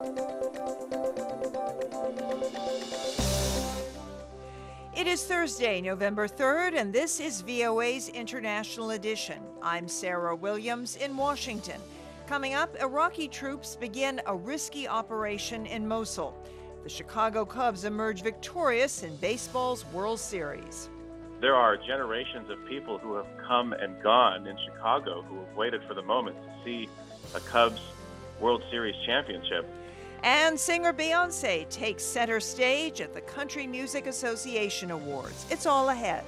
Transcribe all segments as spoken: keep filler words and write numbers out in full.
It is Thursday, November third, and this is V O A's International Edition. I'm Sarah Williams in Washington. Coming up, Iraqi troops begin a risky operation in Mosul. The Chicago Cubs emerge victorious in baseball's World Series. There are generations of people who have come and gone in Chicago who have waited for the moment to see a Cubs World Series championship. And singer Beyoncé takes center stage at the Country Music Association Awards. It's all ahead.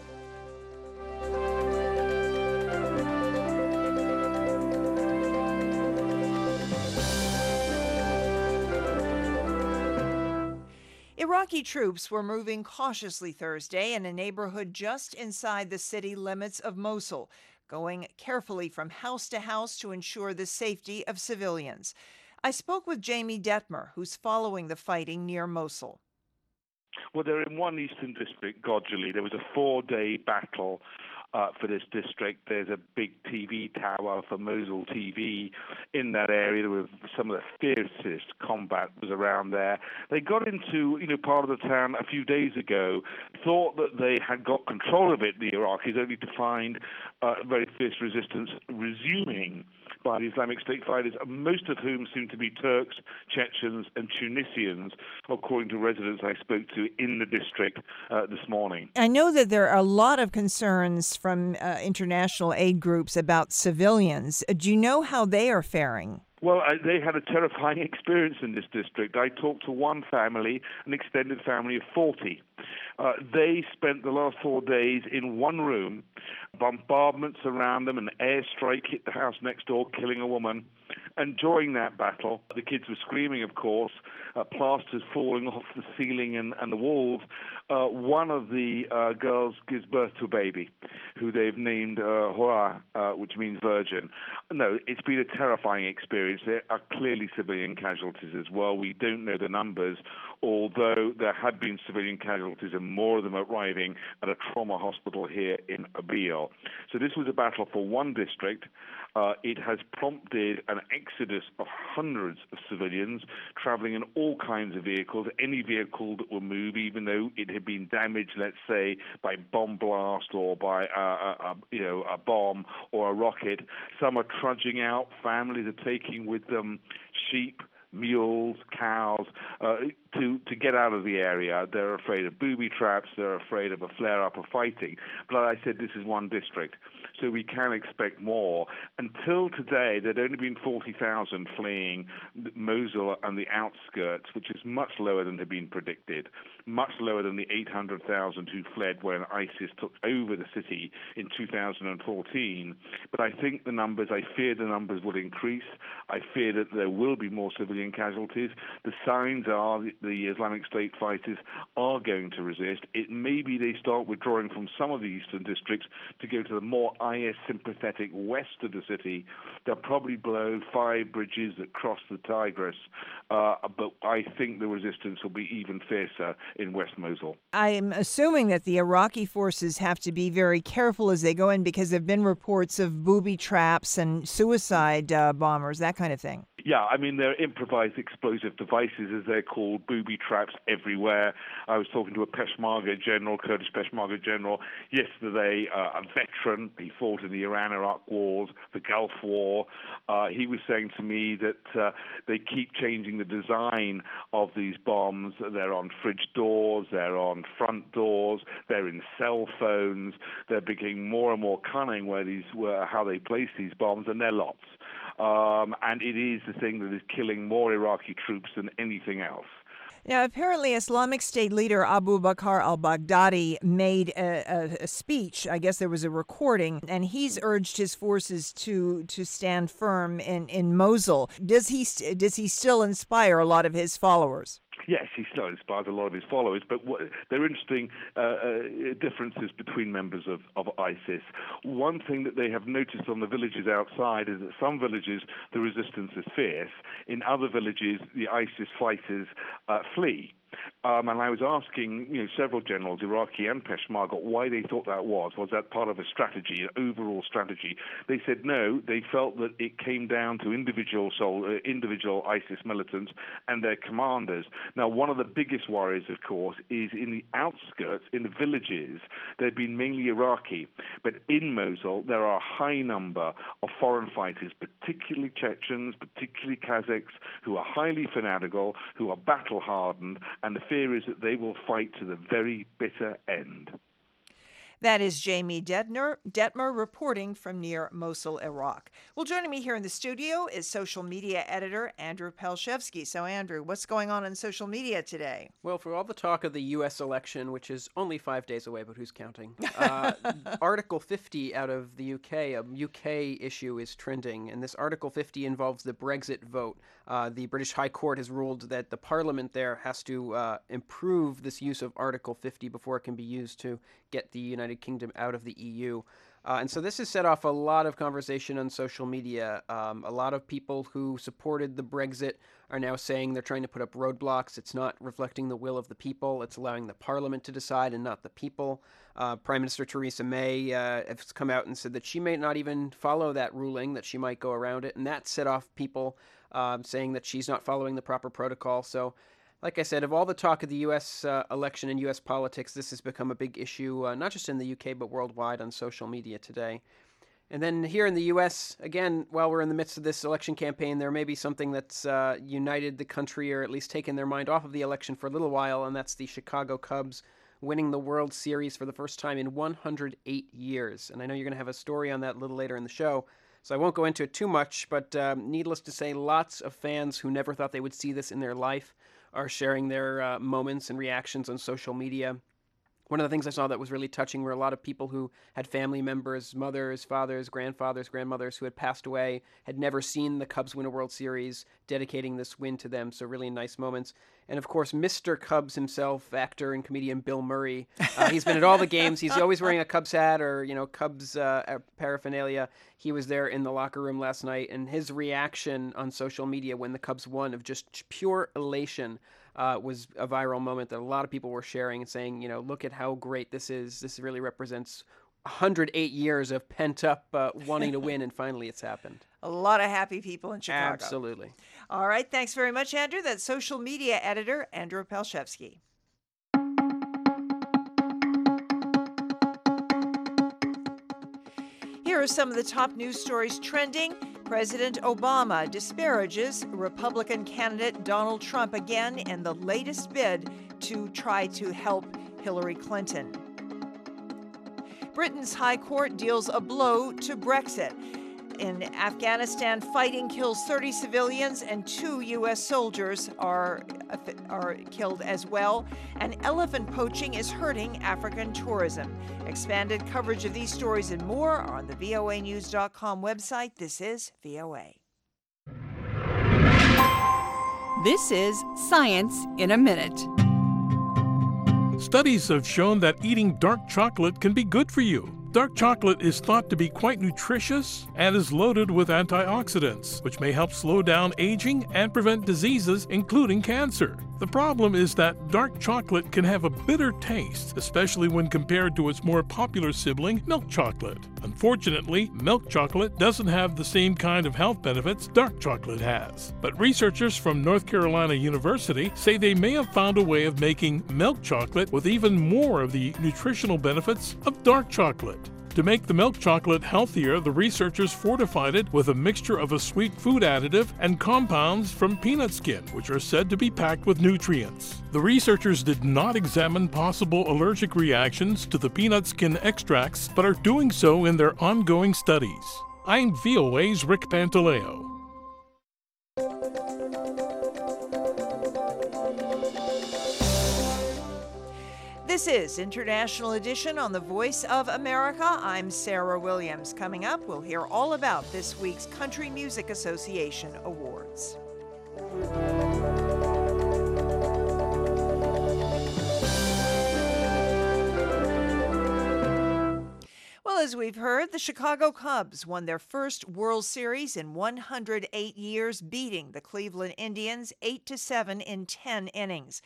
Iraqi troops were moving cautiously Thursday in a neighborhood just inside the city limits of Mosul, going carefully from house to house to ensure the safety of civilians. I spoke with Jamie Detmer, who's following the fighting near Mosul. Well, they're in one eastern district, Gojali. There was a four-day battle uh, for this district. There's a big T V tower for Mosul T V in that area. With some of the fiercest combat was around there. They got into, you know, part of the town a few days ago, thought that they had got control of it, the Iraqis, only to find uh, very fierce resistance resuming by the Islamic State fighters, most of whom seem to be Turks, Chechens, and Tunisians, according to residents I spoke to in the district uh, this morning. I know that there are a lot of concerns from uh, international aid groups about civilians. Do you know how they are faring? Well, I, they had a terrifying experience in this district. I talked to one family, an extended family of forty. Uh, they spent the last four days in one room, bombardments around them, an airstrike hit the house next door, killing a woman. And during that battle, the kids were screaming, of course, uh, plasters falling off the ceiling and, and the walls. Uh, one of the uh, girls gives birth to a baby, who they've named uh, Hora, uh, which means virgin. No, it's been a terrifying experience. There are clearly civilian casualties as well. We don't know the numbers, although there had been civilian casualties and more of them arriving at a trauma hospital here in Erbil. So this was a battle for one district. Uh, it has prompted an exodus of hundreds of civilians traveling in all kinds of vehicles, any vehicle that will move, even though it had been damaged, let's say, by bomb blast or by a, a, a, you know, a bomb or a rocket. Some are trudging out. Families are taking with them sheep, mules, cows, uh, to, to get out of the area. They're afraid of booby traps. They're afraid of a flare-up of fighting. But I said this is one district, so we can expect more. Until today, there'd only been forty thousand fleeing Mosul and the outskirts, which is much lower than had been predicted, much lower than the eight hundred thousand who fled when ISIS took over the city in two thousand fourteen. But I think the numbers, I fear the numbers will increase. I fear that there will be more civilian casualties. The signs are the, the Islamic State fighters are going to resist. It may be they start withdrawing from some of the eastern districts to go to the more I S sympathetic west of the city. They'll probably blow five bridges that cross the Tigris, uh, but I think the resistance will be even fiercer in West Mosul. I'm assuming that the Iraqi forces have to be very careful as they go in because there have been reports of booby traps and suicide uh, bombers, that kind of thing. Yeah, I mean, there are improvised explosive devices, as they're called, booby traps everywhere. I was talking to a Peshmerga general, Kurdish Peshmerga general, yesterday, uh, a veteran. He fought in the Iran-Iraq wars, the Gulf War. Uh, he was saying to me that uh, they keep changing the design of these bombs. They're on fridge doors, they're on front doors, they're in cell phones. They're becoming more and more cunning where these, where, how they place these bombs, and they're lots. Um, and it is the thing that is killing more Iraqi troops than anything else. Now, apparently Islamic State leader Abu Bakr al-Baghdadi made a, a, a speech. I guess there was a recording, and he's urged his forces to to stand firm in, in Mosul. Does he does he still inspire a lot of his followers? Yes, he still inspires a lot of his followers, but what, there are interesting uh, uh, differences between members of, of ISIS. One thing that they have noticed on the villages outside is that some villages the resistance is fierce. In other villages, the ISIS fighters uh, flee. Um, and I was asking, you know, several generals, Iraqi and Peshmerga, why they thought that was. Was that part of a strategy, an overall strategy? They said no. They felt that it came down to individual soul, uh, individual ISIS militants and their commanders. Now, one of the biggest worries, of course, is in the outskirts, in the villages. They've been mainly Iraqi, but in Mosul there are a high number of foreign fighters, particularly Chechens, particularly Kazakhs, who are highly fanatical, who are battle-hardened, and the fear is that they will fight to the very bitter end. That is Jamie Detmer, Detmer reporting from near Mosul, Iraq. Well, joining me here in the studio is social media editor Andrew Palshevsky. So, Andrew, what's going on in social media today? Well, for all the talk of the U S election, which is only five days away, but who's counting? Uh, Article fifty out of the U K, a U K issue, is trending, and this Article fifty involves the Brexit vote. Uh, the British High Court has ruled that the Parliament there has to uh, improve this use of Article fifty before it can be used to get the United Kingdom out of the E U. Uh, and so this has set off a lot of conversation on social media. Um, a lot of people who supported the Brexit are now saying they're trying to put up roadblocks. It's not reflecting the will of the people. It's allowing the Parliament to decide and not the people. Uh, Prime Minister Theresa May uh, has come out and said that she may not even follow that ruling, that she might go around it. And that set off people um, saying that she's not following the proper protocol. So, like I said, of all the talk of the U S uh, election and U S politics, this has become a big issue, uh, not just in the U K, but worldwide on social media today. And then here in the U S, again, while we're in the midst of this election campaign, there may be something that's uh, united the country, or at least taken their mind off of the election for a little while, and that's the Chicago Cubs winning the World Series for the first time in one hundred eight years. And I know you're going to have a story on that a little later in the show, so I won't go into it too much, but um, needless to say, lots of fans who never thought they would see this in their life are sharing their uh, moments and reactions on social media. One of the things I saw that was really touching were a lot of people who had family members, mothers, fathers, grandfathers, grandmothers who had passed away, had never seen the Cubs win a World Series, dedicating this win to them. So really nice moments. And of course, Mister Cubs himself, actor and comedian Bill Murray. Uh, he's been at all the games. He's always wearing a Cubs hat or, you know, Cubs uh, paraphernalia. He was there in the locker room last night, and his reaction on social media when the Cubs won of just pure elation uh, was a viral moment that a lot of people were sharing and saying, you know, look at how great this is. This really represents one hundred eight years of pent-up uh, wanting to win, and finally it's happened. A lot of happy people in Chicago. Absolutely. All right. Thanks very much, Andrew. That's social media editor Andrew Palshevsky. Here are some of the top news stories trending. President Obama disparages Republican candidate Donald Trump again in the latest bid to try to help Hillary Clinton. Britain's High Court deals a blow to Brexit. In Afghanistan, fighting kills thirty civilians and two U S soldiers are, are killed as well. And elephant poaching is hurting African tourism. Expanded coverage of these stories and more are on the V O A news dot com website. This is V O A. This is Science in a Minute. Studies have shown that eating dark chocolate can be good for you. Dark chocolate is thought to be quite nutritious and is loaded with antioxidants, which may help slow down aging and prevent diseases, including cancer. The problem is that dark chocolate can have a bitter taste, especially when compared to its more popular sibling, milk chocolate. Unfortunately, milk chocolate doesn't have the same kind of health benefits dark chocolate has. But researchers from North Carolina University say they may have found a way of making milk chocolate with even more of the nutritional benefits of dark chocolate. To make the milk chocolate healthier, the researchers fortified it with a mixture of a sweet food additive and compounds from peanut skin, which are said to be packed with nutrients. The researchers did not examine possible allergic reactions to the peanut skin extracts, but are doing so in their ongoing studies. I'm V O A's Rick Pantaleo. This is International Edition on the Voice of America. I'm Sarah Williams. Coming up, we'll hear all about this week's Country Music Association Awards. Well, as we've heard, the Chicago Cubs won their first World Series in one hundred eight years, beating the Cleveland Indians eight to seven in ten innings.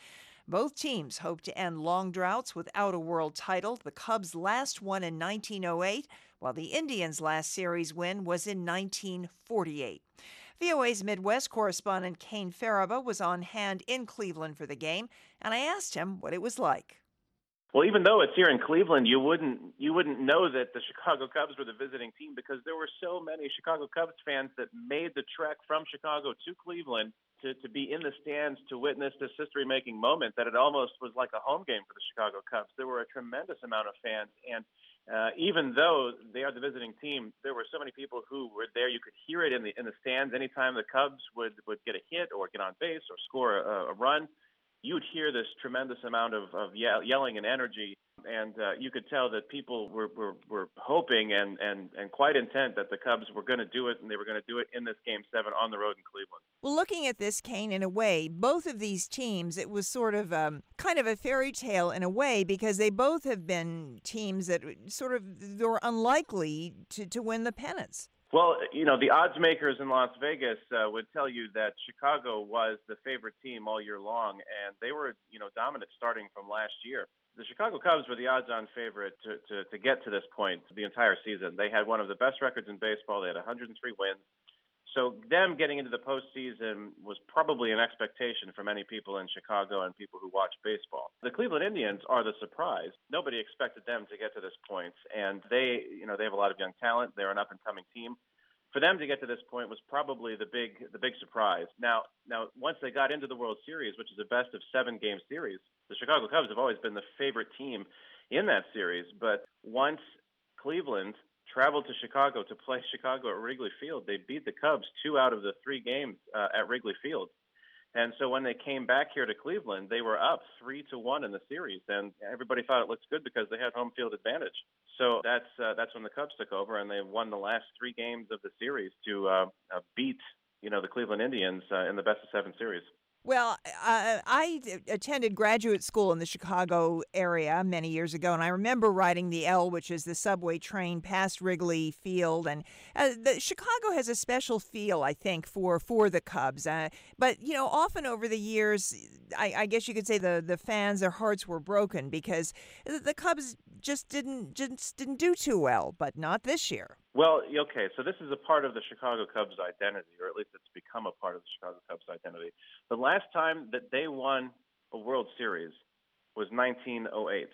Both teams hope to end long droughts without a world title. The Cubs last won in nineteen oh eight, while the Indians' last series win was in nineteen forty-eight. V O A's Midwest correspondent Kane Faraba was on hand in Cleveland for the game, and I asked him what it was like. Well, even though it's here in Cleveland, you wouldn't you wouldn't know that the Chicago Cubs were the visiting team because there were so many Chicago Cubs fans that made the trek from Chicago to Cleveland to, to be in the stands to witness this history-making moment that it almost was like a home game for the Chicago Cubs. There were a tremendous amount of fans, and uh, even though they are the visiting team, there were so many people who were there. You could hear it in the in the stands anytime the Cubs would, would get a hit or get on base or score a, a run. You'd hear this tremendous amount of, of ye- yelling and energy, and uh, you could tell that people were, were, were hoping and, and, and quite intent that the Cubs were going to do it, and they were going to do it in this Game seven on the road in Cleveland. Well, looking at this, Kane, in a way, both of these teams, it was sort of um, kind of a fairy tale in a way because they both have been teams that sort of were unlikely to, to win the pennants. Well, you know, the odds makers in Las Vegas uh, would tell you that Chicago was the favorite team all year long, and they were, you know, dominant starting from last year. The Chicago Cubs were the odds-on favorite to, to, to get to this point the entire season. They had one of the best records in baseball. They had one hundred three wins. So them getting into the postseason was probably an expectation for many people in Chicago and people who watch baseball. The Cleveland Indians are the surprise. Nobody expected them to get to this point, and they, you know, they have a lot of young talent. They're an up-and-coming team. For them to get to this point was probably the big, the big surprise. Now, now, once they got into the World Series, which is a best of seven game series, the Chicago Cubs have always been the favorite team in that series. But once Cleveland traveled to Chicago to play Chicago at Wrigley Field, they beat the Cubs two out of the three games uh, at Wrigley Field. And so when they came back here to Cleveland, they were up three to one in the series, and everybody thought it looked good because they had home field advantage. So that's uh, that's when the Cubs took over, and they won the last three games of the series to uh, uh, beat, you know, the Cleveland Indians uh, in the best of seven series. Well, uh, I attended graduate school in the Chicago area many years ago, and I remember riding the L, which is the subway train, past Wrigley Field. And uh, the, Chicago has a special feel, I think, for, for the Cubs. Uh, but, you know, often over the years, I, I guess you could say the, the fans, their hearts were broken because the Cubs just didn't just didn't do too well, but not this year. Well, okay, so this is a part of the Chicago Cubs' identity, or at least it's become a part of the Chicago Cubs' identity. The last time that they won a World Series was nineteen oh eight,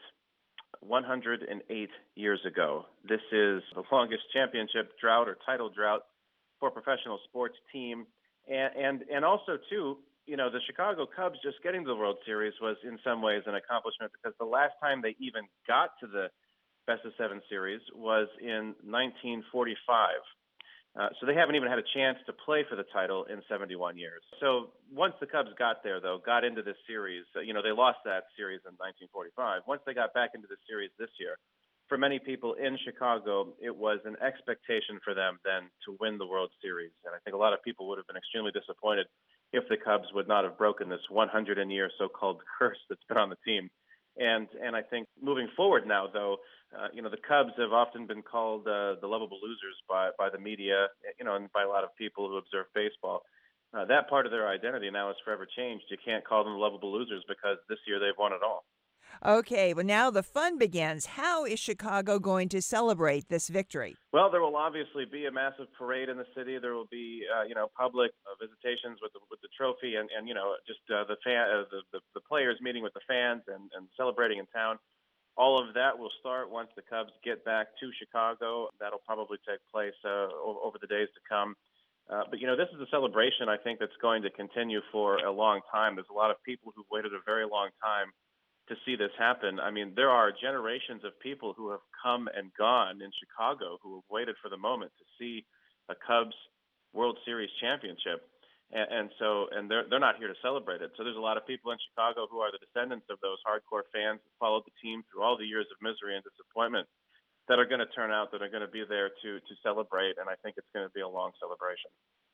one hundred eight years ago. This is the longest championship drought or title drought for a professional sports team. And, and, and also, too, you know, the Chicago Cubs just getting to the World Series was in some ways an accomplishment because the last time they even got to the best of seven series was in nineteen forty-five. Uh, so they haven't even had a chance to play for the title in seventy-one years. So once the Cubs got there, though, got into this series, uh, you know, they lost that series in nineteen forty-five. Once they got back into the series this year, for many people in Chicago, it was an expectation for them then to win the World Series. And I think a lot of people would have been extremely disappointed if the Cubs would not have broken this one hundred year so-called curse that's been on the team. And and I think moving forward now, though, uh, you know, the Cubs have often been called uh, the lovable losers by, by the media, you know, and by a lot of people who observe baseball. Uh, that part of their identity now is forever changed. You can't call them lovable losers because this year they've won it all. Okay, well, now the fun begins. How is Chicago going to celebrate this victory? Well, there will obviously be a massive parade in the city. There will be, uh, you know, public uh, visitations with the, with the trophy, and, and you know, just uh, the, fan, uh, the, the the players meeting with the fans and, and celebrating in town. All of that will start once the Cubs get back to Chicago. That'll probably take place uh, over the days to come. Uh, but, you know, this is a celebration, I think, that's going to continue for a long time. There's a lot of people who've waited a very long time to see this happen. I mean, there are generations of people who have come and gone in Chicago who have waited for the moment to see a Cubs World Series championship. And, and so, and they're, they're not here to celebrate it. So there's a lot of people in Chicago who are the descendants of those hardcore fans who followed the team through all the years of misery and disappointment that are going to turn out, that are going to be there to, to celebrate. And I think it's going to be a long celebration.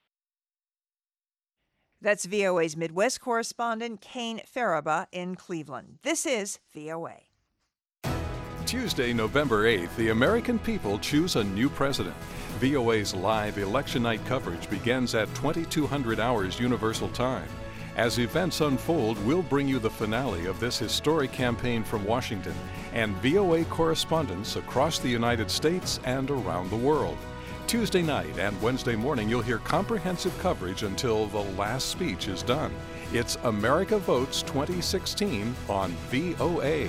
That's V O A's Midwest correspondent Kane Faraba in Cleveland. This is V O A. Tuesday, November eighth, the American people choose a new president. V O A's live election night coverage begins at twenty-two hundred hours Universal Time. As events unfold, we'll bring you the finale of this historic campaign from Washington and V O A correspondents across the United States and around the world. Tuesday night and Wednesday morning, you'll hear comprehensive coverage until the last speech is done. It's America Votes twenty sixteen on V O A.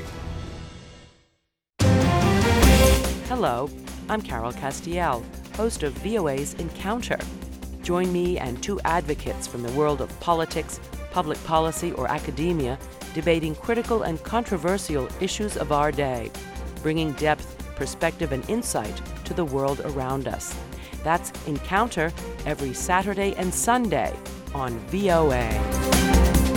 Hello, I'm Carol Castiel, host of V O A's Encounter. Join me and two advocates from the world of politics, public policy, or academia debating critical and controversial issues of our day, bringing depth, perspective, and insight to the world around us. That's Encounter every Saturday and Sunday on V O A.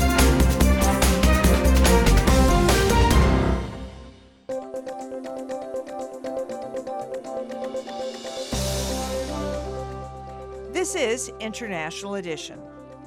This is International Edition.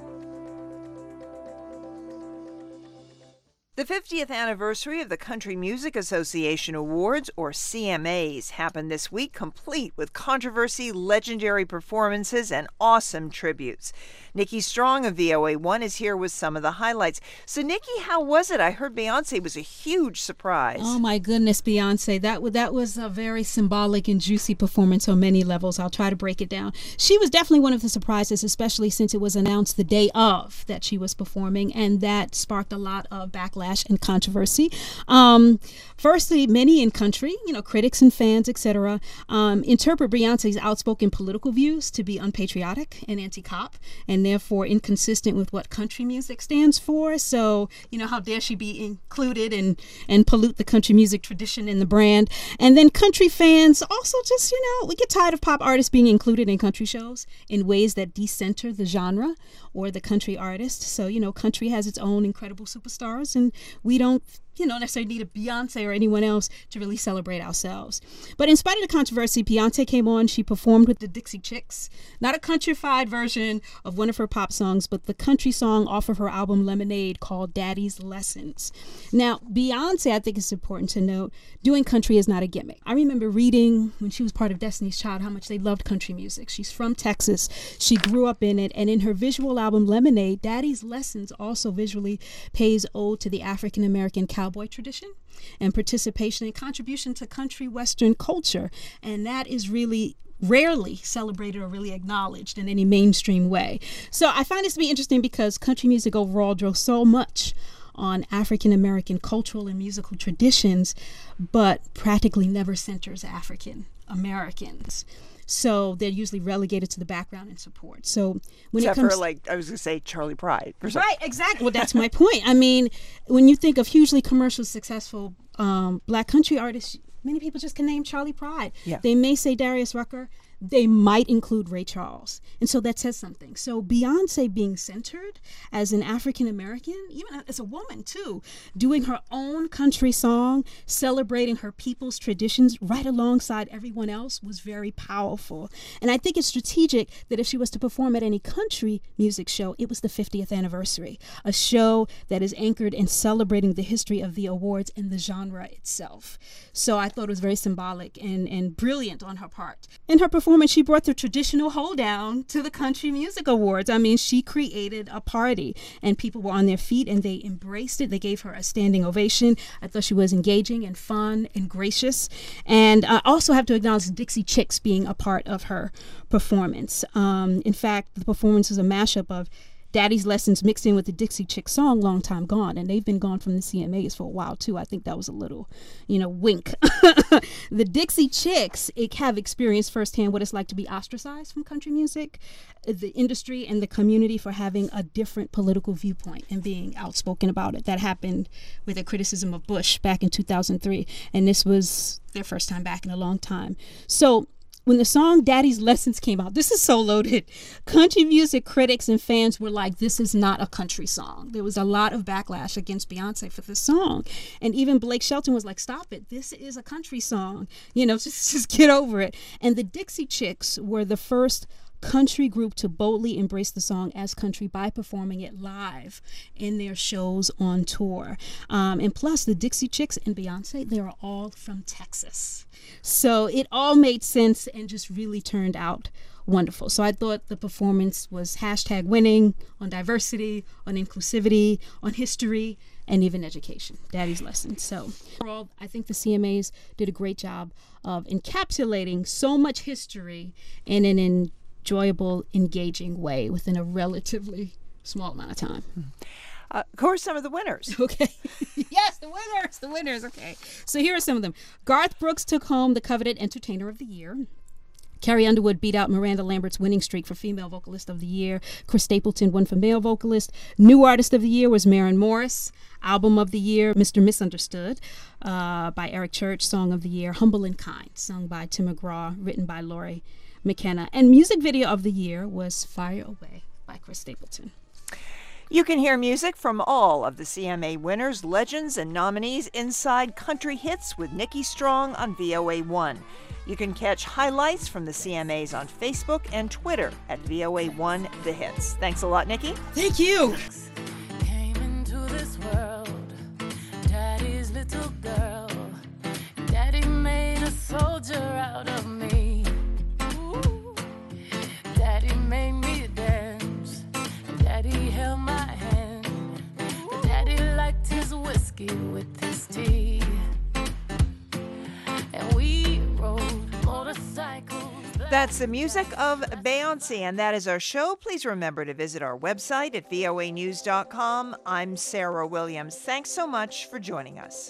The fiftieth anniversary of the Country Music Association Awards, or C M As, happened this week, complete with controversy, legendary performances, and awesome tributes. Nikki Strong of V O A one is here with some of the highlights. So, Nikki, how was it? I heard Beyonce was a huge surprise. Oh, my goodness, Beyonce. That, w- that was a very symbolic and juicy performance on many levels. I'll try to break it down. She was definitely one of the surprises, especially since it was announced the day of that she was performing, and that sparked a lot of backlash and controversy. Um, firstly, many in country, you know, critics and fans, et cetera, um, interpret Beyonce's outspoken political views to be unpatriotic and anti-cop, and therefore inconsistent with what country music stands for. So, you know, how dare she be included and, and pollute the country music tradition and the brand. And then country fans also just, you know, we get tired of pop artists being included in country shows in ways that decenter the genre or the country artist. So, you know, country has its own incredible superstars, and we don't, you know, necessarily need a Beyonce or anyone else to really celebrate ourselves. But in spite of the controversy, Beyonce came on, she performed with the Dixie Chicks, not a countrified version of one of her pop songs, but the country song off of her album Lemonade called Daddy's Lessons. Now, Beyonce, I think it's important to note, doing country is not a gimmick. I remember reading when she was part of Destiny's Child how much they loved country music. She's from Texas. She grew up in it, and in her visual album Lemonade, Daddy's Lessons also visually pays ode to the African-American cowboy Cowboy tradition and participation and contribution to country Western culture. And that is really rarely celebrated or really acknowledged in any mainstream way. So I find this to be interesting because country music overall drew so much on African American cultural and musical traditions, but practically never centers African Americans. So they're usually relegated to the background and support. So when Except it comes for, like, I was going to say Charlie Pride. Right, exactly. Well, that's my point. I mean, when you think of hugely commercial successful um, black country artists, many people just can name Charlie Pride. Yeah. They may say Darius Rucker. They might include Ray Charles. And so that says something. So Beyonce being centered as an African American, even as a woman too, doing her own country song, celebrating her people's traditions right alongside everyone else was very powerful. And I think it's strategic that if she was to perform at any country music show, it was the fiftieth anniversary, a show that is anchored in celebrating the history of the awards and the genre itself. So I thought it was very symbolic and, and brilliant on her part. In her performance, she brought the traditional hold down to the Country Music Awards. I mean, she created a party and people were on their feet and they embraced it. They gave her a standing ovation. I thought she was engaging and fun and gracious. And I also have to acknowledge the Dixie Chicks being a part of her performance. Um, in fact, the performance was a mashup of Daddy's Lessons mixed in with the Dixie Chick song Long Time Gone, and they've been gone from the C M As for a while too. I think that was a little, you know, wink. The Dixie Chicks it have experienced firsthand what it's like to be ostracized from country music, the industry and the community for having a different political viewpoint and being outspoken about it. That happened with a criticism of Bush back in two thousand three, and this was their first time back in a long time. So when the song Daddy's Lessons came out, this is so loaded. Country music critics and fans were like, this is not a country song. There was a lot of backlash against Beyonce for this song. And even Blake Shelton was like, stop it. This is a country song. You know, just, just get over it. And the Dixie Chicks were the first country group to boldly embrace the song as country by performing it live in their shows on tour. Um, and plus, the Dixie Chicks and Beyonce, they are all from Texas. So it all made sense and just really turned out wonderful. So I thought the performance was hashtag winning on diversity, on inclusivity, on history, and even education, Daddy's Lessons. So overall, I think the C M As did a great job of encapsulating so much history in an enjoyable, engaging way within a relatively small amount of time. Uh, who are some of the winners? Okay. Yes, the winners, the winners. Okay. So here are some of them. Garth Brooks took home the coveted Entertainer of the Year. Carrie Underwood beat out Miranda Lambert's winning streak for Female Vocalist of the Year. Chris Stapleton won for Male Vocalist. New Artist of the Year was Maren Morris. Album of the Year, Mister Misunderstood, uh, by Eric Church. Song of the Year, Humble and Kind, sung by Tim McGraw, written by Laurie McKenna. And Music Video of the Year was Fire Away by Chris Stapleton. You can hear music from all of the C M A winners, legends, and nominees inside Country Hits with Nikki Strong on V O A one. You can catch highlights from the C M As on Facebook and Twitter at V O A one The Hits. Thanks a lot, Nikki. Thank you. Came into this world, Daddy's little girl. Daddy made a soldier out of me. Ooh. Daddy made me dance. Daddy held my hand. Daddy liked his whiskey with his tea. And we rode motorcycles. That's the music of Beyonce, and that is our show. Please remember to visit our website at V O A news dot com. I'm Sarah Williams. Thanks so much for joining us.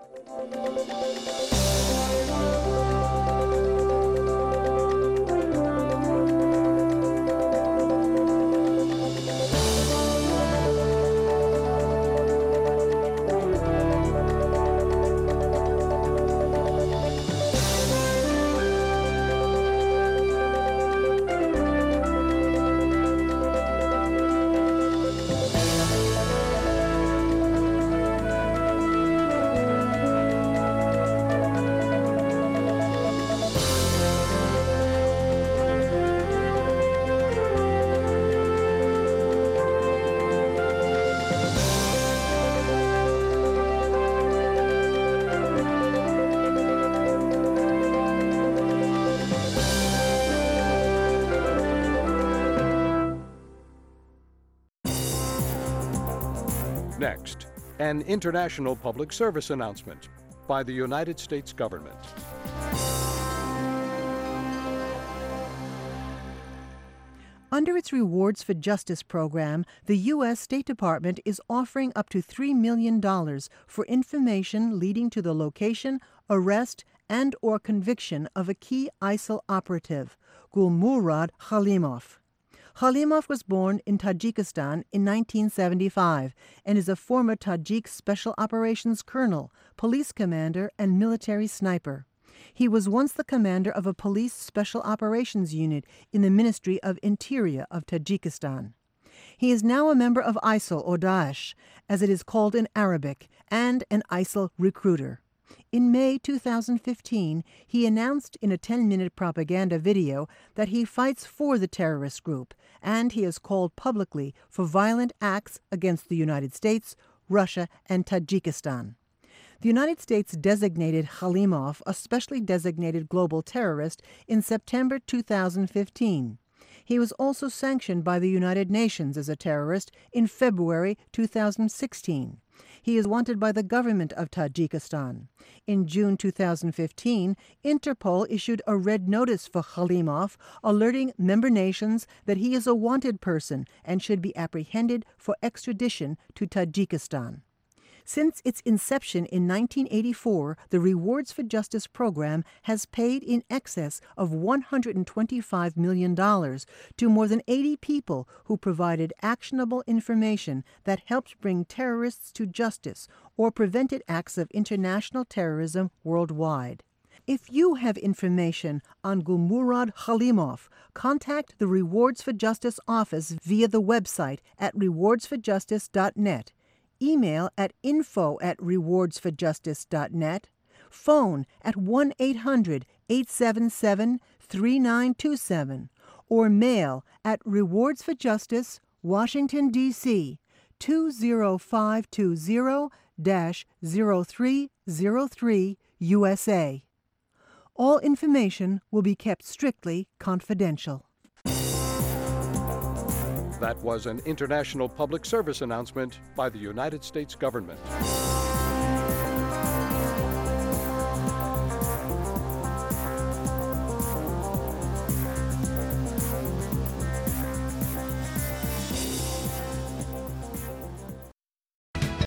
Next, an international public service announcement by the United States government. Under its Rewards for Justice program, the U S State Department is offering up to three million dollars for information leading to the location, arrest, and or conviction of a key ISIL operative, Gulmurad Khalimov. Khalimov was born in Tajikistan in nineteen seventy-five and is a former Tajik Special Operations Colonel, police commander, and military sniper. He was once the commander of a police special operations unit in the Ministry of Interior of Tajikistan. He is now a member of ISIL, or Daesh, as it is called in Arabic, and an ISIL recruiter. In May two thousand fifteen, he announced in a ten-minute propaganda video that he fights for the terrorist group, and he has called publicly for violent acts against the United States, Russia, and Tajikistan. The United States designated Khalimov a specially designated global terrorist in September two thousand fifteen. He was also sanctioned by the United Nations as a terrorist in February two thousand sixteen. He is wanted by the government of Tajikistan. In June two thousand fifteen, Interpol issued a red notice for Khalimov, alerting member nations that he is a wanted person and should be apprehended for extradition to Tajikistan. Since its inception in nineteen eighty-four, the Rewards for Justice program has paid in excess of one hundred twenty-five million dollars to more than eighty people who provided actionable information that helped bring terrorists to justice or prevented acts of international terrorism worldwide. If you have information on Gulmurad Khalimov, contact the Rewards for Justice office via the website at rewards for justice dot net. Email at info at rewards for justice dot net, phone at one eight hundred, eight seven seven, three nine two seven, or mail at Rewards for Justice, Washington, D C two zero five two zero dash zero three zero three, U S A. All information will be kept strictly confidential. That was an international public service announcement by the United States government.